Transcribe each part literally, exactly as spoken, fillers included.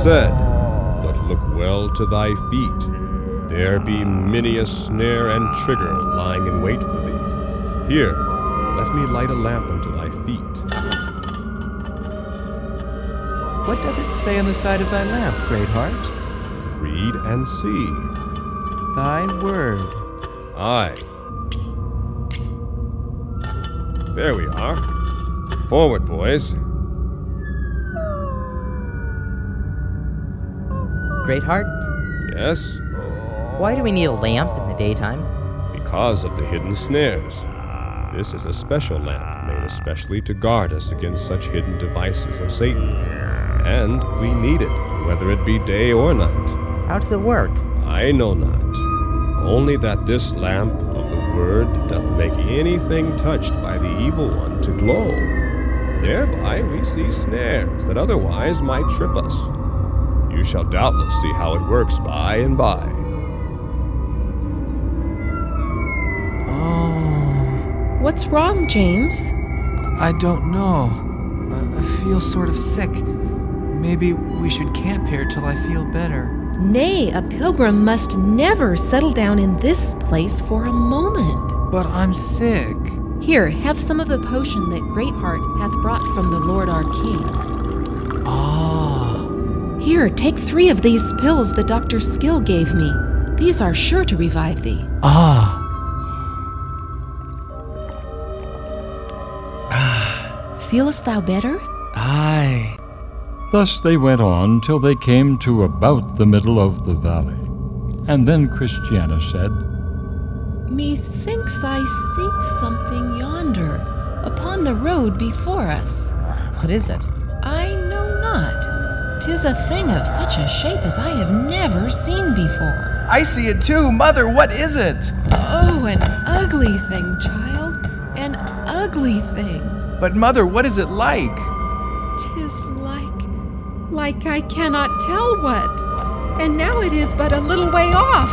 said, but look well to thy feet. There be many a snare and trigger lying in wait for thee. Here, let me light a lamp unto thy feet. What doth it say on the side of thy lamp, Greatheart? Read and see. Thy word. Aye. There we are. Forward, boys. Greatheart? Yes? Why do we need a lamp in the daytime? Because of the hidden snares. This is a special lamp made especially to guard us against such hidden devices of Satan. And we need it, whether it be day or night. How does it work? I know not. Only that this lamp of the Word doth make anything touched by the evil one to glow. Thereby we see snares that otherwise might trip us. You shall doubtless see how it works by and by. Oh. What's wrong, James? I don't know. I, I feel sort of sick. Maybe we should camp here till I feel better. Nay, a pilgrim must never settle down in this place for a moment. But I'm sick. Here, have some of the potion that Greatheart hath brought from the Lord our King. Ah. Here, take three of these pills that Doctor Skill gave me. These are sure to revive thee. Ah. Feelest thou better? Aye. Thus they went on till they came to about the middle of the valley. And then Christiana said, Methinks I see something yonder, upon the road before us. What is it? I know not. 'Tis a thing of such a shape as I have never seen before. I see it too. Mother, what is it? Oh, an ugly thing, child. An ugly thing. But Mother, what is it like? 'Tis like, like I cannot tell what. And now it is but a little way off.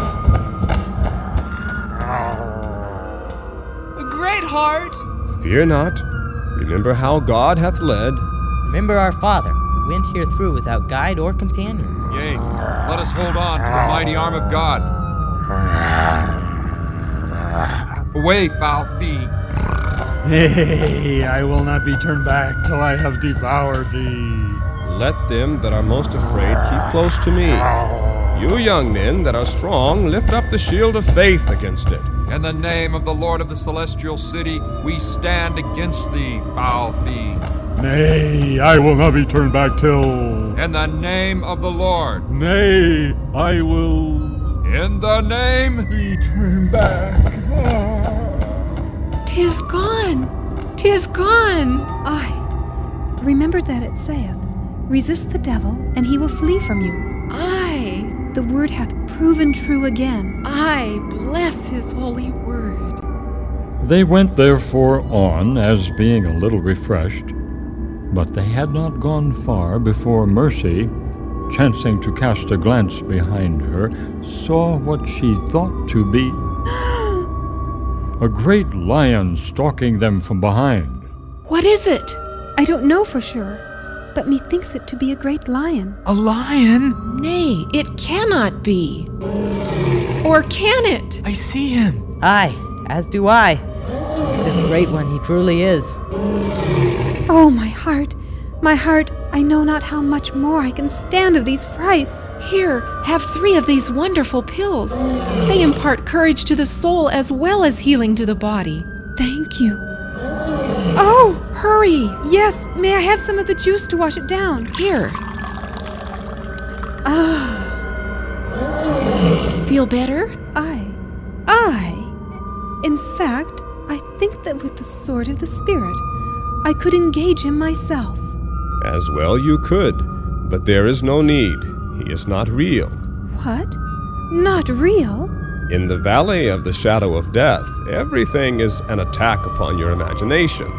Greatheart! Fear not. Remember how God hath led. Remember our father, who went here through without guide or companions. Yea, let us hold on to the mighty arm of God. Away, foul fiend! Nay, I will not be turned back till I have devoured thee. Let them that are most afraid keep close to me. You young men that are strong, lift up the shield of faith against it. In the name of the Lord of the celestial city, we stand against thee, foul fiend. Nay, I will not be turned back till... In the name of the Lord. Nay, I will... In the name... be turned back. Ah. 'Tis gone. 'Tis gone. Aye. Remember that it saith, resist the devil, and he will flee from you. Aye. The word hath proven true again. Aye, bless his holy word. They went therefore on, as being a little refreshed. But they had not gone far before Mercy, chancing to cast a glance behind her, saw what she thought to be a great lion stalking them from behind. What is it? I don't know for sure, but methinks it to be a great lion. A lion? Nay, it cannot be. Or can it? I see him. Aye, as do I. The great one he truly is. Oh, my heart, my heart, I know not how much more I can stand of these frights. Here, have three of these wonderful pills. They impart courage to the soul as well as healing to the body. Thank you. Oh! Hurry! Yes, may I have some of the juice to wash it down? Here. Ah. Feel better? Aye. Aye. In fact, I think that with the sword of the Spirit, I could engage him myself. As well you could, but there is no need. He is not real. What? Not real? In the valley of the shadow of death, everything is an attack upon your imagination.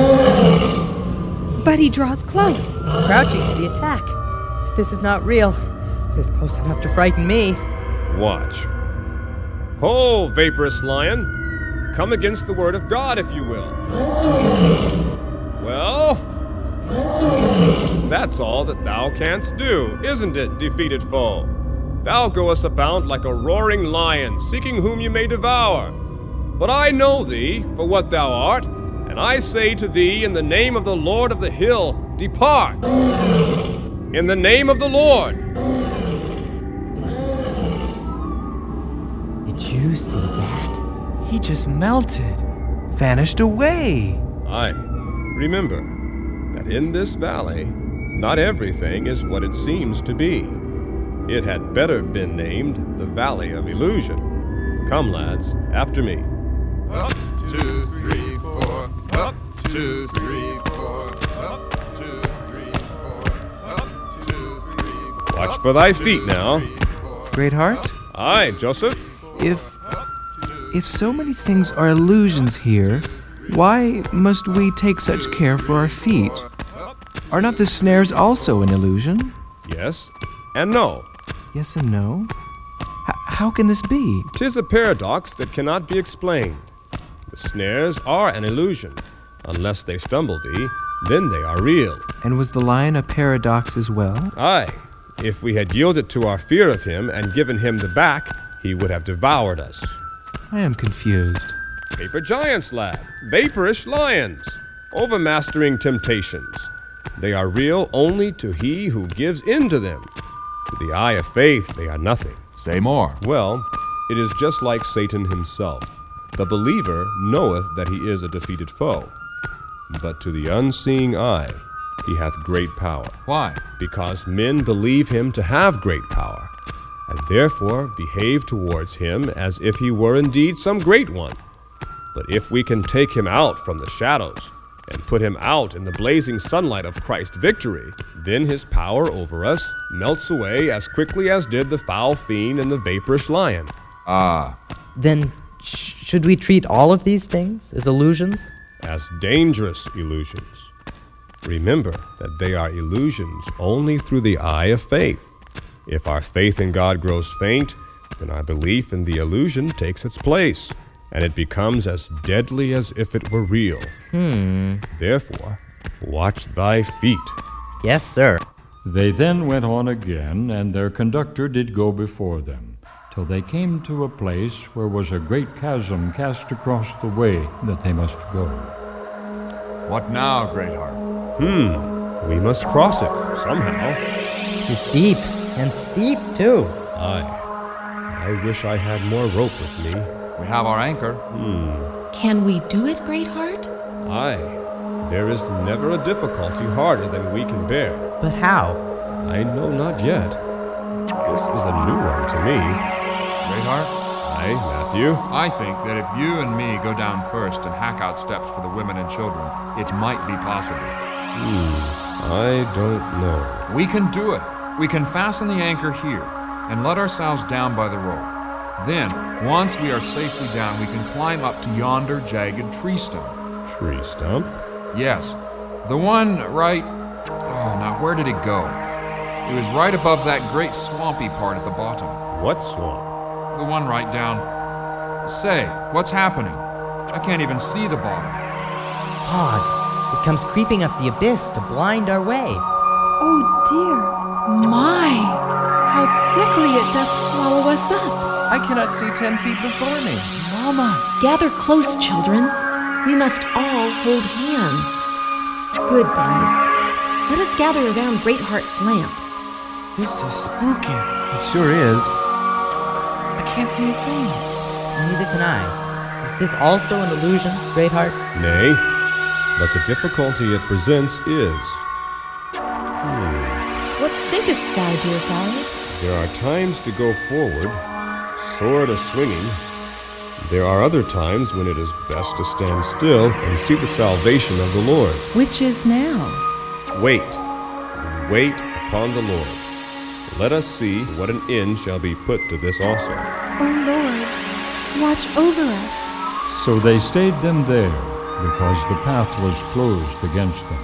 But he draws close. Crouching to the attack. If this is not real, it is close enough to frighten me. Watch. Ho, vaporous lion! Come against the word of God, if you will. Well, that's all that thou canst do, isn't it, defeated foe? Thou goest about like a roaring lion, seeking whom you may devour. But I know thee for what thou art, and I say to thee in the name of the Lord of the hill, depart! In the name of the Lord! Did you see that? He just melted, vanished away. Aye, remember that in this valley, not everything is what it seems to be. It had better been named the Valley of Illusion. Come, lads, after me. Up, two, three, four. Up, two, three, four. Up, two, three, four. Up, two, three, four. Watch for thy feet now. Greatheart, Aye, Joseph. if if so many things are illusions here, why must we take such care for our feet? Are not the snares also an illusion? Yes and no. Yes and no. H- how can this be? 'Tis a paradox that cannot be explained. The snares are an illusion. Unless they stumble thee, then they are real. And was the lion a paradox as well? Aye, if we had yielded to our fear of him and given him the back, he would have devoured us. I am confused. Paper giants, lad. Vaporish lions. Overmastering temptations. They are real only to he who gives in to them. To the eye of faith, they are nothing. Say more. Well, it is just like Satan himself. The believer knoweth that he is a defeated foe. But to the unseeing eye, he hath great power. Why? Because men believe him to have great power, and therefore behave towards him as if he were indeed some great one. But if we can take him out from the shadows, and put him out in the blazing sunlight of Christ's victory, then his power over us melts away as quickly as did the foul fiend and the vaporish lion. Ah. Then sh- should we treat all of these things as illusions? As dangerous illusions. Remember that they are illusions only through the eye of faith. If our faith in God grows faint, then our belief in the illusion takes its place, and it becomes as deadly as if it were real. Hmm. Therefore, watch thy feet. Yes, sir. They then went on again, and their conductor did go before them, till they came to a place where was a great chasm cast across the way that they must go. What now, Greatheart? Hmm, we must cross it, somehow. It's deep and steep, too. Aye. I wish I had more rope with me. We have our anchor. Hmm. Can we do it, Greatheart? Aye. There is never a difficulty harder than we can bear. But how? I know not yet. This is a new one to me. Greatheart? Aye, Matthew. I think that if you and me go down first and hack out steps for the women and children, it might be possible. Hmm. I don't know. We can do it. We can fasten the anchor here and let ourselves down by the rope. Then, once we are safely down, we can climb up to yonder jagged tree stump. Tree stump? Yes. The one right... Oh, now where did it go? It was right above that great swampy part at the bottom. What swamp? The one right down... Say, what's happening? I can't even see the bottom. Fog. It comes creeping up the abyss to blind our way. Oh dear. My, how quickly it doth swallow us up. I cannot see ten feet before me. Mama, gather close, children. We must all hold hands. Good, boys. Let us gather around Greatheart's lamp. This is spooky. It sure is. I can't see a thing. Neither can I. Is this also an illusion, Greatheart? Nay, but the difficulty it presents is... Hmm. What thinkest thou, dear Violet? There are times to go forward, sword a-swinging. There are other times when it is best to stand still and see the salvation of the Lord. Which is now? Wait, wait upon the Lord. Let us see what an end shall be put to this also. O Lord, watch over us. So they stayed them there, because the path was closed against them.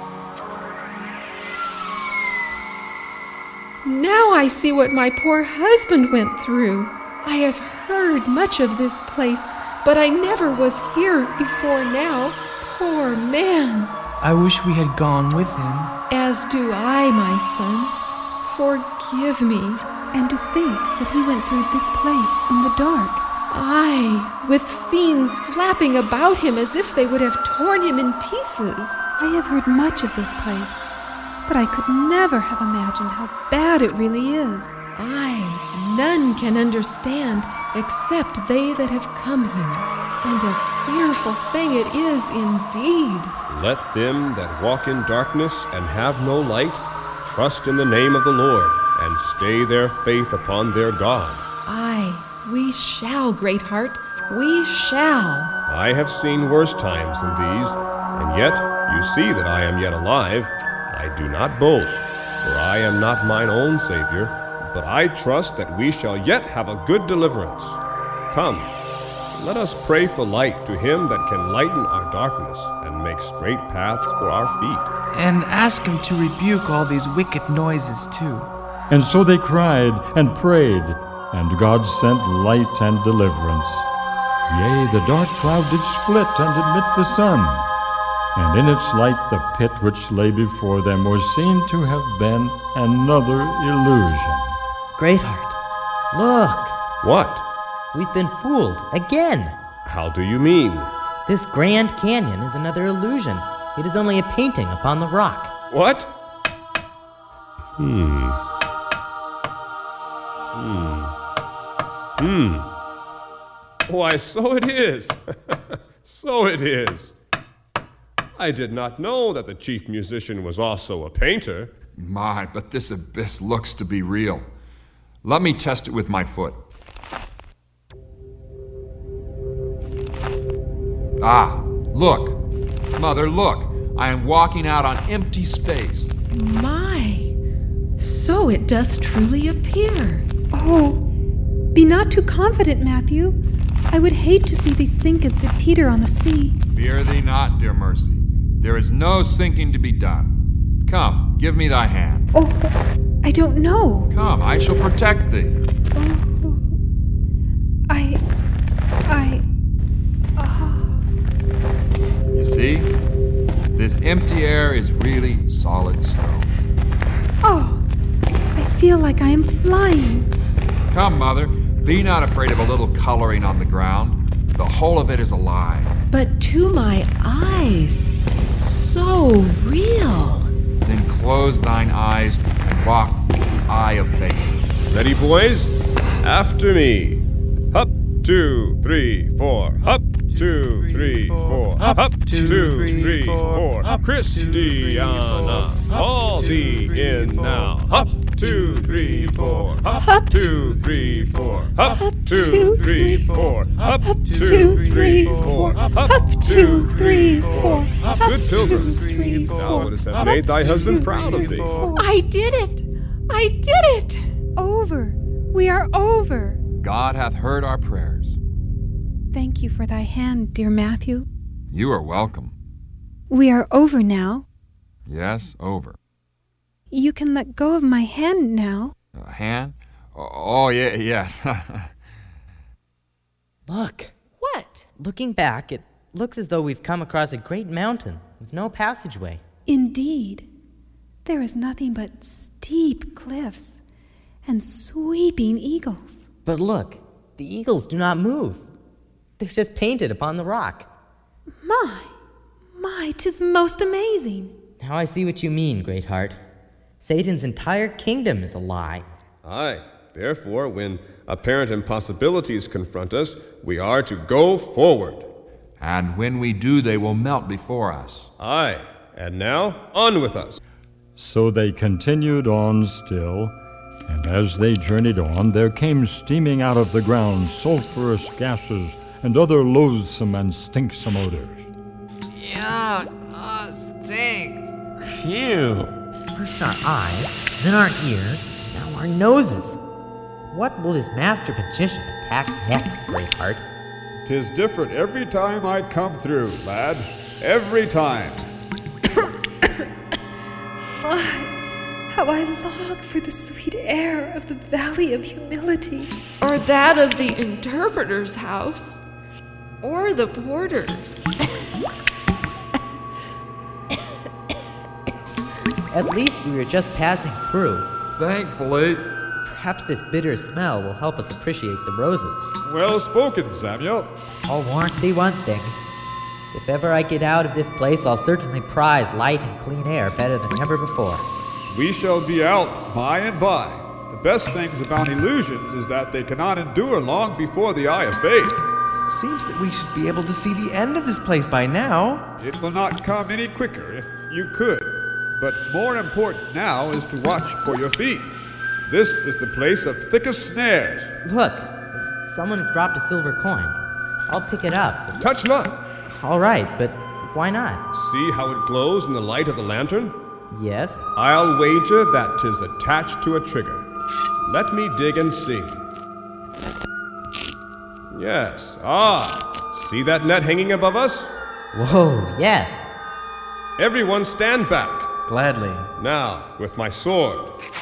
Now I see what my poor husband went through. I have heard much of this place, but I never was here before now. Poor man. I wish we had gone with him. As do I, my son. Forgive me. And to think that he went through this place in the dark. Aye, with fiends flapping about him as if they would have torn him in pieces. I have heard much of this place, but I could never have imagined how bad it really is. Aye, none can understand except they that have come here. And a fearful thing it is indeed. Let them that walk in darkness and have no light trust in the name of the Lord, and stay their faith upon their God. Aye, we shall, Greatheart, we shall. I have seen worse times than these, and yet you see that I am yet alive. I do not boast, for I am not mine own Savior, but I trust that we shall yet have a good deliverance. Come, let us pray for light to him that can lighten our darkness and make straight paths for our feet. And ask him to rebuke all these wicked noises, too. And so they cried and prayed, and God sent light and deliverance. Yea, the dark cloud did split and admit the sun, and in its light the pit which lay before them was seen to have been another illusion. Greatheart, look! What? We've been fooled again. How do you mean? This Grand Canyon is another illusion. It is only a painting upon the rock. What? Hmm. Hmm. Hmm. Why, so it is. So it is. I did not know that the chief musician was also a painter. My, but this abyss looks to be real. Let me test it with my foot. Ah, look. Mother, look. I am walking out on empty space. My, so it doth truly appear. Oh, be not too confident, Matthew. I would hate to see thee sink as did Peter on the sea. Fear thee not, dear Mercy. There is no sinking to be done. Come, give me thy hand. Oh, I don't know. Come, I shall protect thee. Oh, I... I... Oh. You see? This empty air is really solid stone. Oh, I feel like I am flying. Come, Mother, be not afraid of a little coloring on the ground. The whole of it is alive. But to my eyes, so real. Then close thine eyes and walk with the eye of faith. Ready, boys? After me. Hup, two, three, four. Hup, two, three, four. Hup, two, three, four. Christiana, call thee in now. Hup, two, three, four. Hup, two, three, four. Hup, two, three, four. Hup, two, three, four. Hup, two, three, four. Good pilgrim, thou wouldst have made thy husband proud of thee. I did it! I did it! Over. We are over. God hath heard our prayers. Thank you for thy hand, dear Matthew. You are welcome. We are over now. Yes, over. You can let go of my hand now. A hand? Oh, oh yeah, yes. Look. What? Looking back, it looks as though we've come across a great mountain with no passageway. Indeed. There is nothing but steep cliffs and sweeping eagles. But look, the eagles do not move. They're just painted upon the rock. My, my, 'tis most amazing. Now I see what you mean, Greatheart. Satan's entire kingdom is a lie. Aye, therefore, when apparent impossibilities confront us, we are to go forward. And when we do, they will melt before us. Aye, and now, on with us. So they continued on still, and as they journeyed on, there came steaming out of the ground sulphurous gases and other loathsome and stinksome odors. Yuck! Ah, stinks! Phew! First our eyes, then our ears, now our noses. What will this master magician attack next, Greatheart? 'Tis different every time I come through, lad. Every time. My, how I long for the sweet air of the Valley of Humility. Or that of the interpreter's house. Or the porter's. At least we were just passing through. Thankfully. Perhaps this bitter smell will help us appreciate the roses. Well spoken, Samuel. I'll warrant thee one thing. If ever I get out of this place, I'll certainly prize light and clean air better than ever before. We shall be out by and by. The best things about illusions is that they cannot endure long before the eye of faith. Seems that we should be able to see the end of this place by now. It will not come any quicker if you could. But more important now is to watch for your feet. This is the place of thickest snares. Look, someone has dropped a silver coin. I'll pick it up. Touch not! All right, but why not? See how it glows in the light of the lantern? Yes? I'll wager that 'tis attached to a trigger. Let me dig and see. Yes. Ah! See that net hanging above us? Whoa, yes. Everyone stand back. Gladly. Now, with my sword.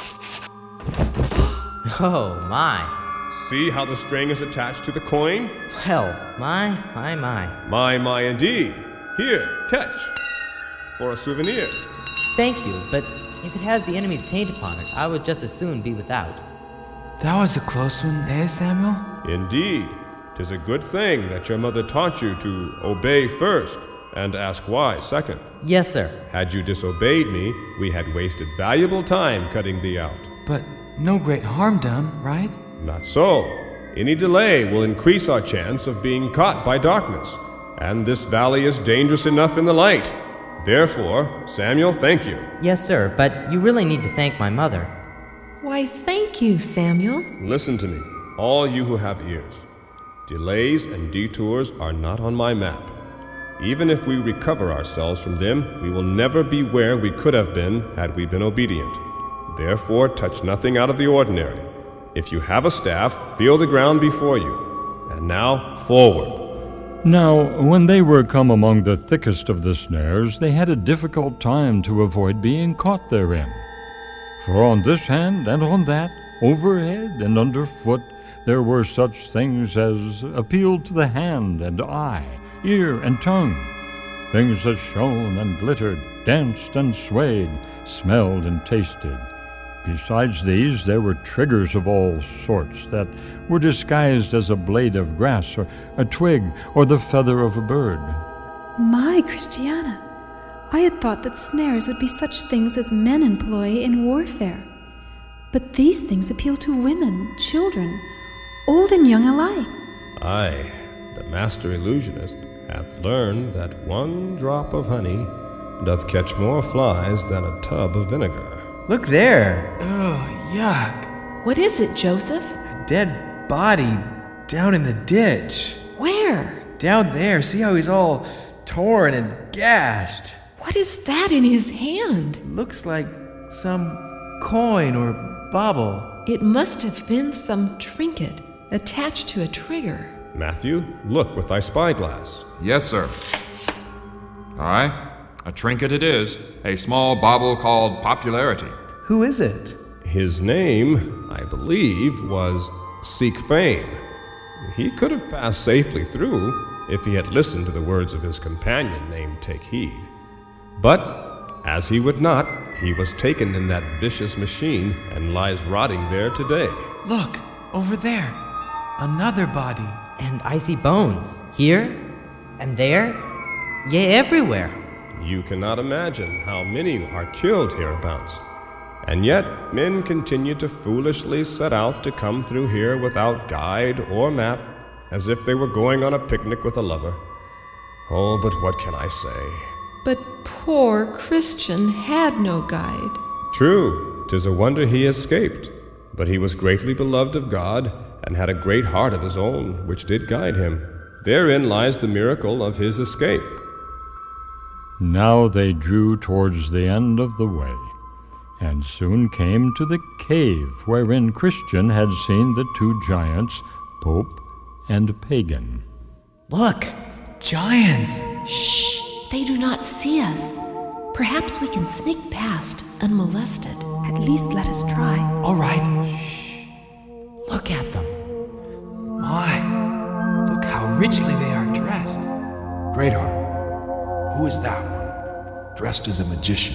Oh, my. See how the string is attached to the coin? Well, my, my, my. My, my, indeed. Here, catch. For a souvenir. Thank you, but if it has the enemy's taint upon it, I would just as soon be without. That was a close one, eh, Samuel? Indeed. 'Tis a good thing that your mother taught you to obey first, and ask why second. Yes, sir. Had you disobeyed me, we had wasted valuable time cutting thee out. But no great harm done, right? Not so. Any delay will increase our chance of being caught by darkness, and this valley is dangerous enough in the light. Therefore, Samuel, thank you. Yes, sir, but you really need to thank my mother. Why, thank you, Samuel. Listen to me, all you who have ears. Delays and detours are not on my map. Even if we recover ourselves from them, we will never be where we could have been had we been obedient. Therefore, touch nothing out of the ordinary. If you have a staff, feel the ground before you. And now, forward. Now, when they were come among the thickest of the snares, they had a difficult time to avoid being caught therein. For on this hand and on that, overhead and underfoot, there were such things as appealed to the hand and eye, ear and tongue, things that shone and glittered, danced and swayed, smelled and tasted. Besides these, there were triggers of all sorts that were disguised as a blade of grass or a twig or the feather of a bird. My Christiana, I had thought that snares would be such things as men employ in warfare. But these things appeal to women, children, old and young alike. Aye, the master illusionist hath learned that one drop of honey doth catch more flies than a tub of vinegar. Look there. Oh, yuck. What is it, Joseph? A dead body down in the ditch. Where? Down there. See how he's all torn and gashed. What is that in his hand? Looks like some coin or bauble. It must have been some trinket attached to a trigger. Matthew, look with thy spyglass. Yes, sir. All right. A trinket it is, a small bauble called Popularity. Who is it? His name, I believe, was Seek Fame. He could have passed safely through if he had listened to the words of his companion named Take Heed. But, as he would not, he was taken in that vicious machine and lies rotting there today. Look, over there. Another body. And I see bones. Here and there. Yea, everywhere. You cannot imagine how many are killed hereabouts. And yet men continue to foolishly set out to come through here without guide or map, as if they were going on a picnic with a lover. Oh, but what can I say? But poor Christian had no guide. True, 'tis a wonder he escaped. But he was greatly beloved of God, and had a great heart of his own, which did guide him. Therein lies the miracle of his escape. Now they drew towards the end of the way, and soon came to the cave wherein Christian had seen the two giants, Pope and Pagan. Look! Giants! Shh! They do not see us. Perhaps we can sneak past unmolested. At least let us try. All right. Shh. Look at them. My, look how richly they are dressed. Greatheart, who is that one? Dressed as a magician,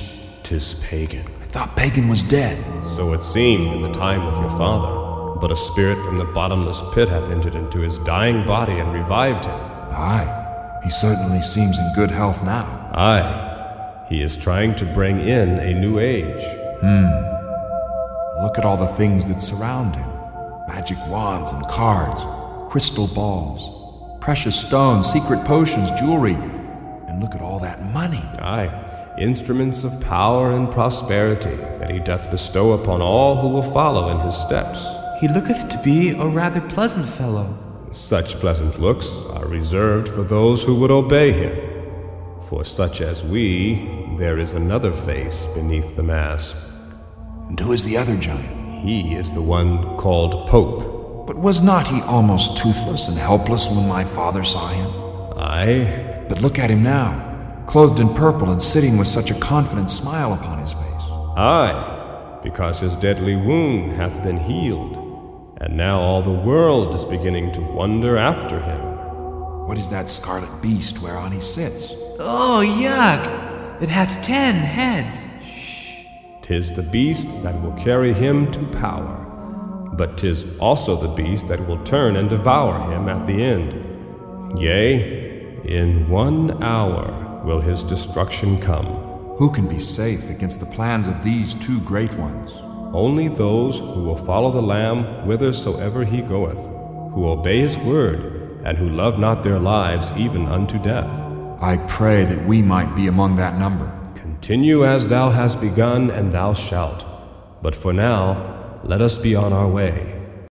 'tis pagan. I thought pagan was dead. So it seemed in the time of your father. But a spirit from the bottomless pit hath entered into his dying body and revived him. Aye, he certainly seems in good health now. Aye, he is trying to bring in a new age. Hmm. Look at all the things that surround him. Magic wands and cards, crystal balls, precious stones, secret potions, jewelry. And look at all that money. Aye, instruments of power and prosperity that he doth bestow upon all who will follow in his steps. He looketh to be a rather pleasant fellow. Such pleasant looks are reserved for those who would obey him. For such as we, there is another face beneath the mask. And who is the other giant? He is the one called Pope. But was not he almost toothless and helpless when my father saw him? Aye. But look at him now, clothed in purple and sitting with such a confident smile upon his face. Aye, because his deadly wound hath been healed. And now all the world is beginning to wonder after him. What is that scarlet beast whereon he sits? Oh, yuck! It hath ten heads. Shh. 'Tis the beast that will carry him to power. But 'tis also the beast that will turn and devour him at the end. Yea, in one hour will his destruction come. Who can be safe against the plans of these two great ones? Only those who will follow the Lamb whithersoever he goeth, who obey his word, and who love not their lives even unto death. I pray that we might be among that number. Continue as thou hast begun, and thou shalt. But for now, let us be on our way.